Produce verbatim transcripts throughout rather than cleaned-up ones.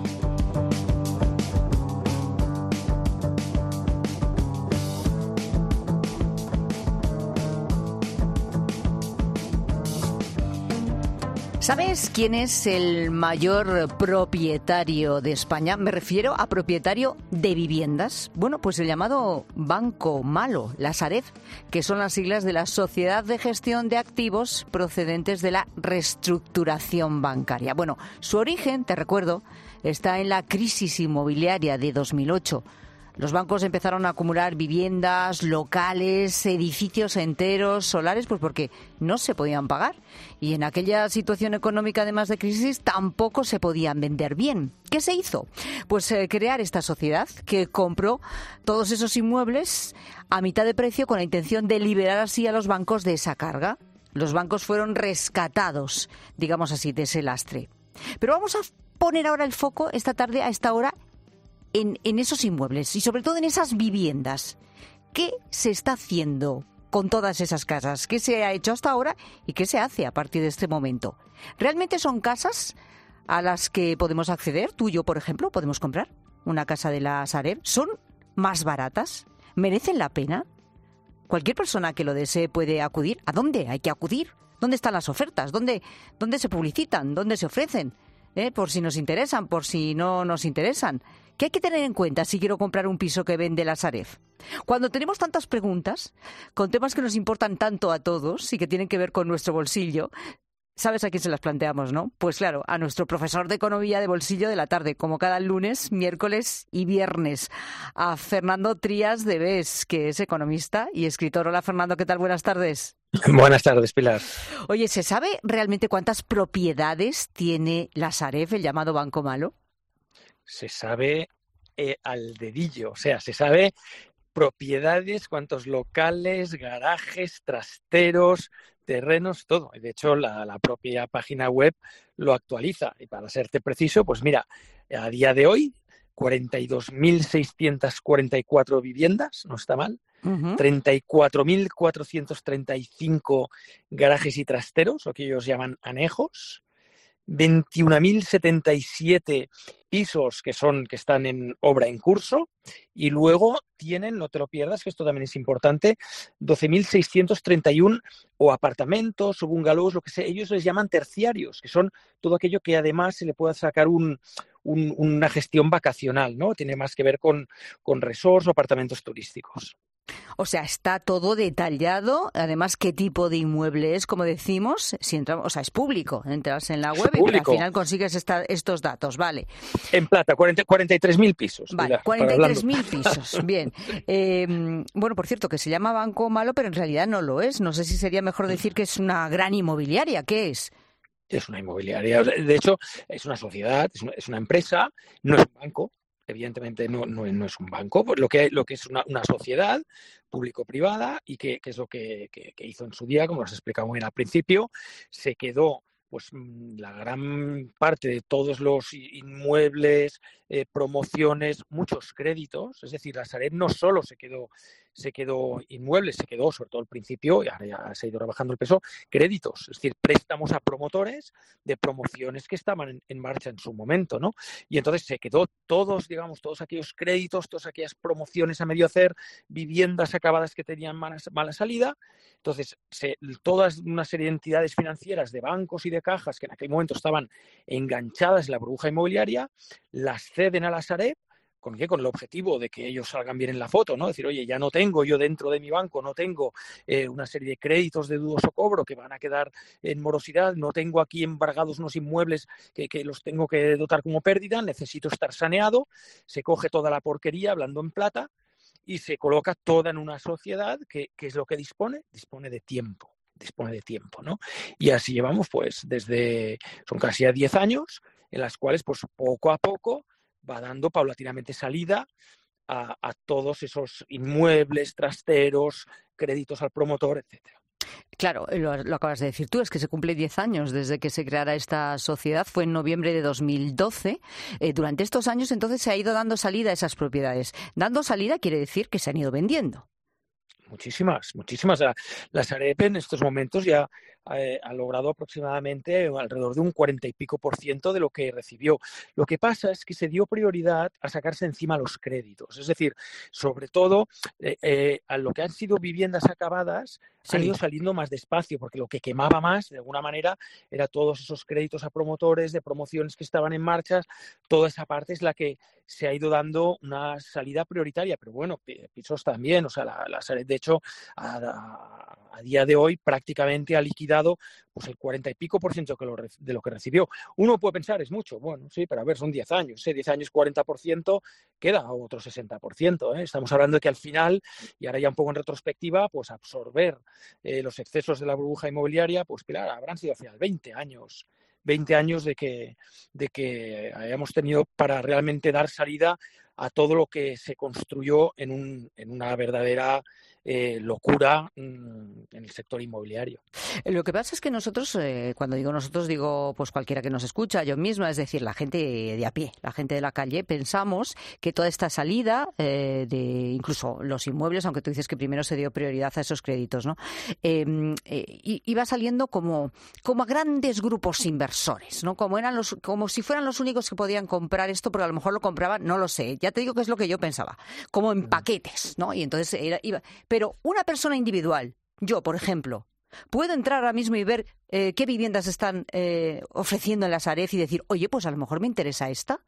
¿Sabes quién es el mayor propietario de España? Me refiero a propietario de viviendas. Bueno, pues el llamado Banco Malo, la Sareb, que son las siglas de la Sociedad de Gestión de Activos procedentes de la reestructuración bancaria. Bueno, su origen, te recuerdo, está en la crisis inmobiliaria de dos mil ocho. Los bancos empezaron a acumular viviendas, locales, edificios enteros, solares, pues porque no se podían pagar. Y en aquella situación económica, además de crisis, tampoco se podían vender bien. ¿Qué se hizo? Pues eh, crear esta sociedad que compró todos esos inmuebles a mitad de precio con la intención de liberar así a los bancos de esa carga. Los bancos fueron rescatados, digamos así, de ese lastre. Pero vamos a poner ahora el foco esta tarde, a esta hora, En, en esos inmuebles y sobre todo en esas viviendas. ¿Qué se está haciendo con todas esas casas? ¿Qué se ha hecho hasta ahora y qué se hace a partir de este momento? ¿Realmente son casas a las que podemos acceder? Tú y yo, por ejemplo, podemos comprar una casa de la Sareb. ¿Son más baratas? ¿Merecen la pena? Cualquier persona que lo desee puede acudir. ¿A dónde hay que acudir? ¿Dónde están las ofertas? ¿Dónde, dónde se publicitan? ¿Dónde se ofrecen? ¿Eh? Por si nos interesan, por si no nos interesan. ¿Qué hay que tener en cuenta si quiero comprar un piso que vende la Sareb? Cuando tenemos tantas preguntas, con temas que nos importan tanto a todos y que tienen que ver con nuestro bolsillo, ¿sabes a quién se las planteamos, no? Pues claro, a nuestro profesor de Economía de Bolsillo de la tarde, como cada lunes, miércoles y viernes, a Fernando Trías de Bes, que es economista y escritor. Hola, Fernando, ¿qué tal? Buenas tardes. Buenas tardes, Pilar. Oye, ¿se sabe realmente cuántas propiedades tiene la Sareb, el llamado Banco Malo? Se sabe eh, al dedillo, o sea, se sabe propiedades, cuántos locales, garajes, trasteros, terrenos, todo. De hecho, la, la propia página web lo actualiza. Y para serte preciso, pues mira, a día de hoy, cuarenta y dos mil seiscientas cuarenta y cuatro viviendas, no está mal, uh-huh. treinta y cuatro mil cuatrocientos treinta y cinco garajes y trasteros, lo que ellos llaman anejos, veintiún mil setenta y siete pisos que son que están en obra en curso y luego tienen, no te lo pierdas, que esto también es importante, doce mil seiscientos treinta y uno o apartamentos o bungalows, lo que sea, ellos les llaman terciarios, que son todo aquello que además se le pueda sacar un, un, una gestión vacacional, ¿no? Tiene más que ver con, con resorts o apartamentos turísticos. O sea, está todo detallado. Además, ¿qué tipo de inmueble es? Como decimos, si entramos, o sea, es público. Entras en la web y al final consigues esta, estos datos, vale. En plata, cuarenta, cuarenta y tres mil pisos. Vale, Pilar, cuarenta y tres mil pisos. Bien. Eh, bueno, por cierto, que se llama Banco Malo, pero en realidad no lo es. No sé si sería mejor decir que es una gran inmobiliaria. ¿Qué es? Es una inmobiliaria. De hecho, es una sociedad, es una, es una empresa, no es un banco. Evidentemente no, no, no es un banco, lo que, lo que es una, una sociedad público-privada y que, que es lo que, que, que hizo en su día, como os explicaba muy bien al principio, se quedó pues la gran parte de todos los inmuebles, eh, promociones, muchos créditos, es decir, la Sareb no solo se quedó, se quedó inmuebles, se quedó, sobre todo al principio, y ahora ya se ha ido rebajando el peso, créditos, es decir, préstamos a promotores de promociones que estaban en, en marcha en su momento, ¿no? Y entonces se quedó todos, digamos, todos aquellos créditos, todas aquellas promociones a medio hacer, viviendas acabadas que tenían mala, mala salida. Entonces, se, todas una serie de entidades financieras, de bancos y de cajas que en aquel momento estaban enganchadas en la burbuja inmobiliaria, las ceden a la Sareb. ¿Con qué? Con el objetivo de que ellos salgan bien en la foto, ¿no? Decir, oye, ya no tengo yo dentro de mi banco, no tengo eh, una serie de créditos de dudoso cobro que van a quedar en morosidad, no tengo aquí embargados unos inmuebles que, que los tengo que dotar como pérdida, necesito estar saneado, se coge toda la porquería, hablando en plata, y se coloca toda en una sociedad que, que es lo que dispone, dispone de tiempo, dispone de tiempo, ¿no? Y así llevamos, pues, desde, son casi a diez años, en las cuales, pues, poco a poco va dando paulatinamente salida a, a todos esos inmuebles, trasteros, créditos al promotor, etcétera. Claro, lo, lo acabas de decir tú, es que se cumple diez años desde que se creara esta sociedad, fue en noviembre de dos mil doce. Eh, durante estos años, entonces, se ha ido dando salida a esas propiedades. Dando salida quiere decir que se han ido vendiendo. Muchísimas, muchísimas. La, la Sareb en estos momentos ya eh, ha logrado aproximadamente alrededor de un cuarenta y pico por ciento de lo que recibió. Lo que pasa es que se dio prioridad a sacarse encima los créditos. Es decir, sobre todo eh, eh, a lo que han sido viviendas acabadas, sí, han ido saliendo más despacio, porque lo que quemaba más, de alguna manera, era todos esos créditos a promotores de promociones que estaban en marcha. Toda esa parte es la que se ha ido dando una salida prioritaria, pero bueno, pisos también, o sea, la, la Sareb, de hecho, a, a, a día de hoy prácticamente ha liquidado pues el cuarenta y pico por ciento que lo, de lo que recibió. Uno puede pensar, es mucho, bueno, sí, pero a ver, son diez años, ¿eh? diez años, cuarenta por ciento, queda otro sesenta por ciento, ¿eh? Estamos hablando de que al final, y ahora ya un poco en retrospectiva, pues absorber eh, los excesos de la burbuja inmobiliaria, pues claro, habrán sido hacia veinte años, veinte años de que, de que hayamos tenido para realmente dar salida a todo lo que se construyó en, un, en una verdadera eh, locura mm, en el sector inmobiliario. Lo que pasa es que nosotros, eh, cuando digo nosotros, digo pues cualquiera que nos escucha, yo misma, es decir, la gente de a pie, la gente de la calle, pensamos que toda esta salida eh, de incluso los inmuebles, aunque tú dices que primero se dio prioridad a esos créditos, ¿no? Eh, eh, iba saliendo como, como a grandes grupos inversores, ¿no? Como eran los, como si fueran los únicos que podían comprar esto, porque a lo mejor lo compraban, no lo sé, ya te digo que es lo que yo pensaba, como en paquetes, ¿no? Y entonces era, iba, pero una persona individual, yo, por ejemplo, ¿puedo entrar ahora mismo y ver eh, qué viviendas están eh, ofreciendo en la Sareb y decir, oye, pues a lo mejor me interesa esta?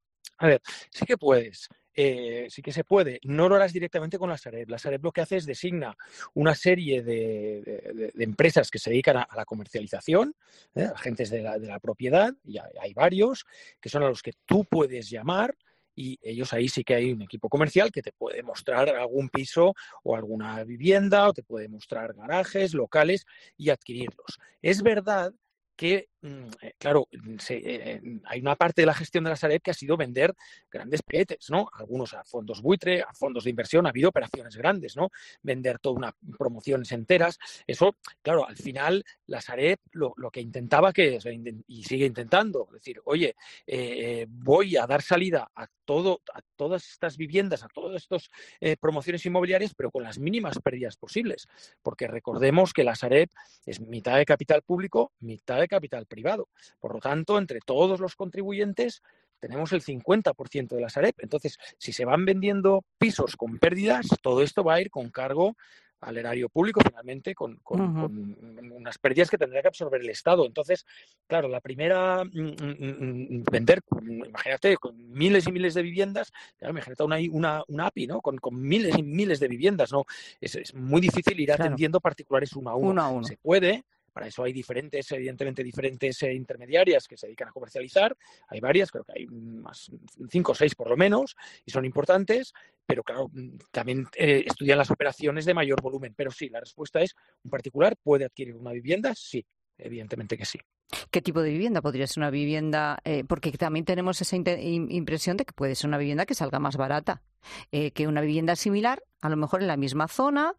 A ver, sí que puedes, eh, sí que se puede. No lo harás directamente con la Sareb. La Sareb lo que hace es designa una serie de, de, de empresas que se dedican a, a la comercialización, ¿eh? Agentes de la, de la propiedad, y hay, hay varios, que son a los que tú puedes llamar. Y ellos ahí sí que hay un equipo comercial que te puede mostrar algún piso o alguna vivienda, o te puede mostrar garajes, locales, y adquirirlos. Es verdad que, claro, se, eh, hay una parte de la gestión de la Sareb que ha sido vender grandes paquetes, ¿no? Algunos a fondos buitre, a fondos de inversión, ha habido operaciones grandes, ¿no? Vender toda una promociones enteras. Eso, claro, al final la Sareb lo, lo que intentaba que es, y sigue intentando, decir, oye, eh, voy a dar salida a todo, a todas estas viviendas, a todas estas eh, promociones inmobiliarias, pero con las mínimas pérdidas posibles, porque recordemos que la Sareb es mitad de capital público, mitad de capital privado. Por lo tanto, entre todos los contribuyentes tenemos el cincuenta por ciento de la Sareb. Entonces, si se van vendiendo pisos con pérdidas, todo esto va a ir con cargo al erario público, finalmente, con, con, uh-huh. con unas pérdidas que tendrá que absorber el Estado. Entonces, claro, la primera, mm, vender, imagínate, con miles y miles de viviendas, claro, imagínate una, una, una A P I, ¿no? Con, con miles y miles de viviendas, ¿no? Es, es muy difícil ir atendiendo claro. particulares uno a uno. uno a uno. Se puede. Para eso hay diferentes, evidentemente, diferentes eh, intermediarias que se dedican a comercializar. Hay varias, creo que hay más, cinco o seis por lo menos, y son importantes, pero claro, también eh, estudian las operaciones de mayor volumen. Pero sí, la respuesta es, ¿un particular puede adquirir una vivienda? Sí, evidentemente que sí. ¿Qué tipo de vivienda? ¿Podría ser una vivienda? Eh, porque también tenemos esa impresión de que puede ser una vivienda que salga más barata eh, que una vivienda similar, a lo mejor en la misma zona,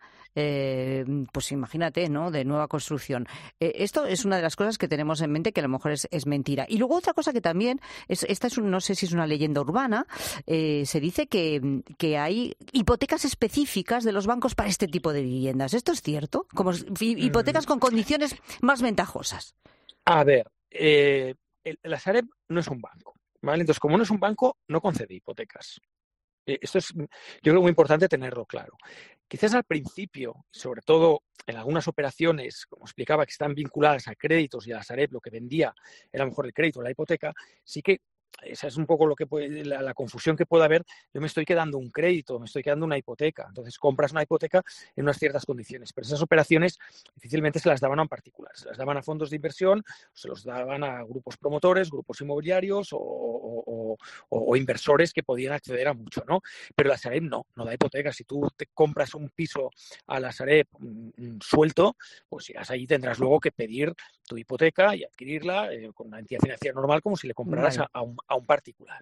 eh, pues imagínate, ¿no? De nueva construcción. Eh, esto es una de las cosas que tenemos en mente que a lo mejor es, es mentira. Y luego otra cosa que también, es, esta es un, no sé si es una leyenda urbana, eh, se dice que, que hay hipotecas específicas de los bancos para este tipo de viviendas. ¿Esto es cierto? Como hipotecas con condiciones más ventajosas. A ver, eh, el, la Sareb no es un banco, ¿vale? Entonces, como no es un banco, no concede hipotecas. Eh, esto es, yo creo, muy importante tenerlo claro. Quizás al principio, sobre todo en algunas operaciones, como explicaba, que están vinculadas a créditos y a la Sareb, lo que vendía era mejor el crédito, la hipoteca, sí que esa es un poco lo que puede, la, la confusión que puede haber. Yo me estoy quedando un crédito, me estoy quedando una hipoteca. Entonces compras una hipoteca en unas ciertas condiciones. Pero esas operaciones difícilmente se las daban a un particular. Se las daban a fondos de inversión, se los daban a grupos promotores, grupos inmobiliarios o, o, o, o inversores que podían acceder a mucho, ¿no? Pero la Sareb no, no da hipotecas. Si tú te compras un piso a la Sareb mm, suelto, pues irás allí, tendrás luego que pedir tu hipoteca y adquirirla eh, con una entidad financiera normal, como si le compraras vale. a, a, un, a un particular.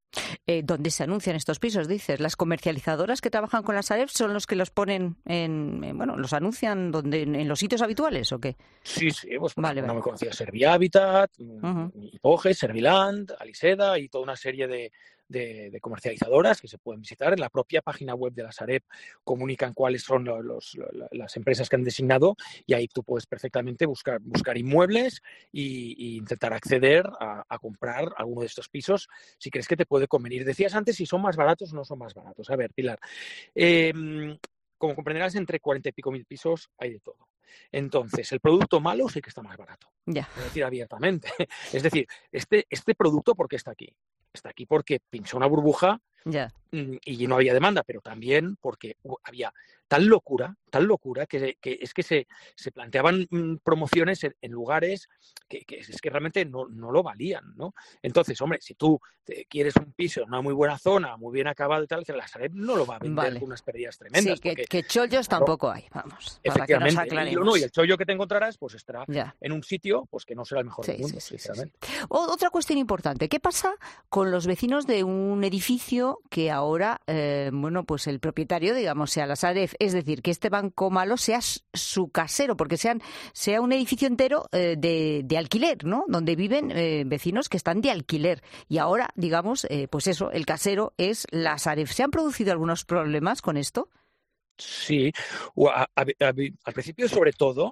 Eh, ¿Dónde se anuncian estos pisos, dices? ¿Las comercializadoras que trabajan con la Sareb son los que los ponen en, en bueno, los anuncian donde, en, en los sitios habituales o qué? Sí, sí, pues vale, no vale. me conocía Servihabitat, uh-huh. Hipoge, Serviland, Aliseda y toda una serie de, de, de comercializadoras que se pueden visitar. En la propia página web de la Sareb comunican cuáles son los, los, las empresas que han designado y ahí tú puedes perfectamente buscar, buscar inmuebles y, y intentar acceder a, a comprar alguno de estos pisos si crees que te puede convenir. Decías antes si son más baratos o no son más baratos. A ver, Pilar, eh, como comprenderás, entre cuarenta y pico mil pisos hay de todo. Entonces, el producto malo sí que está más barato. Ya. Voy a decir abiertamente. Es decir, este, este producto, ¿por qué está aquí? Está aquí porque pinchó una burbuja ya. y no había demanda, pero también porque había tal locura, tal locura, que, que es que se, se planteaban promociones en, en lugares que, que es que realmente no, no lo valían, ¿no? Entonces, hombre, si tú te quieres un piso en una muy buena zona, muy bien acabado y tal, la Sareb no lo va a vender vale. con unas pérdidas tremendas. Sí, que, porque, que chollos claro, tampoco hay, vamos. Efectivamente, para que nos y, no, y el chollo que te encontrarás pues estará ya. en un sitio pues que no será el mejor sí, del mundo, sí, sí, sinceramente. Sí, sí. Otra cuestión importante, ¿qué pasa con los vecinos de un edificio que ahora, eh, bueno, pues el propietario, digamos, sea la Sareb, es decir, que este Banco Malo sea su casero, porque sean, sea un edificio entero eh, de, de alquiler, ¿no? Donde viven eh, vecinos que están de alquiler. Y ahora, digamos, eh, pues eso, el casero es la Sareb. ¿Se han producido algunos problemas con esto? Sí, a, a, a, al principio sobre todo,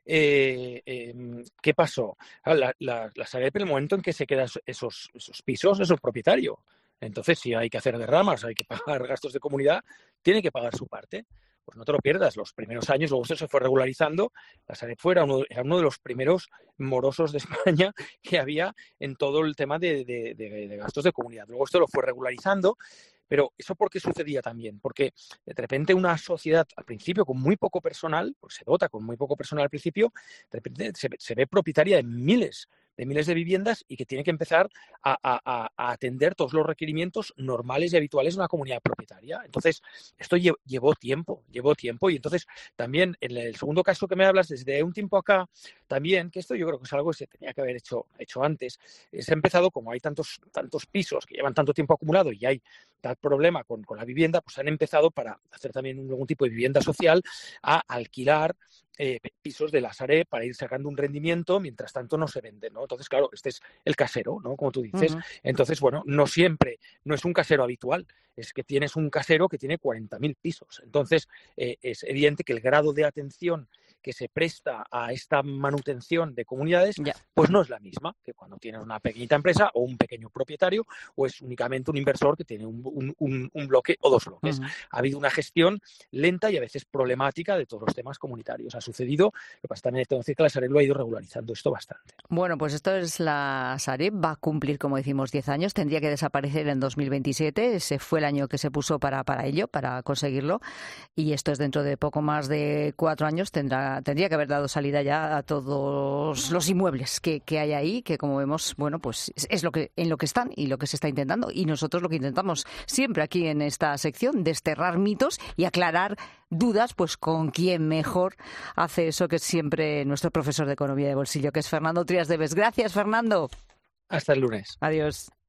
eh, eh, ¿qué pasó? La, la, la Sareb, en el momento en que se quedan esos, esos pisos, es el propietario. Entonces, si hay que hacer derramas, hay que pagar gastos de comunidad, tiene que pagar su parte. Pues no te lo pierdas, los primeros años, luego esto se fue regularizando, la Sareb era uno, era uno de los primeros morosos de España que había en todo el tema de, de, de, de gastos de comunidad. Luego esto lo fue regularizando. Pero ¿eso por qué sucedía también? Porque de repente una sociedad al principio con muy poco personal, pues se dota con muy poco personal al principio, de repente se, se ve propietaria de miles de miles de viviendas y que tiene que empezar a, a, a atender todos los requerimientos normales y habituales de una comunidad propietaria. Entonces, esto lle, llevó tiempo, llevó tiempo y entonces también en el segundo caso que me hablas, desde un tiempo acá, también, que esto yo creo que es algo que se tenía que haber hecho, hecho antes, se ha empezado, como hay tantos, tantos pisos que llevan tanto tiempo acumulado y hay tal problema con, con la vivienda, pues han empezado para hacer también algún tipo de vivienda social a alquilar eh, pisos de la Sareb para ir sacando un rendimiento, mientras tanto no se venden, ¿no? Entonces, claro, este es el casero, ¿no? Como tú dices. Uh-huh. Entonces, bueno, no siempre, no es un casero habitual, es que tienes un casero que tiene cuarenta mil pisos. Entonces, eh, es evidente que el grado de atención que se presta a esta manutención de comunidades, yeah. pues no es la misma que cuando tienes una pequeñita empresa o un pequeño propietario o es únicamente un inversor que tiene un, un, un, un bloque o dos bloques. Uh-huh. Ha habido una gestión lenta y a veces problemática de todos los temas comunitarios. Ha sucedido, lo que pasa también tengo que decir que la Sareb lo ha ido regularizando esto bastante. Bueno, pues esto es la Sareb, va a cumplir, como decimos, diez años, tendría que desaparecer en dos mil veintisiete, ese fue el año que se puso para, para ello, para conseguirlo, y esto es dentro de poco más de cuatro años, tendrá tendría que haber dado salida ya a todos los inmuebles que, que hay ahí, que como vemos, bueno, pues es lo que en lo que están y lo que se está intentando. Y nosotros lo que intentamos siempre aquí en esta sección, desterrar mitos y aclarar dudas, pues con quién mejor hace eso, que es siempre nuestro profesor de Economía de Bolsillo, que es Fernando Trías de Bes. Gracias, Fernando. Hasta el lunes. Adiós.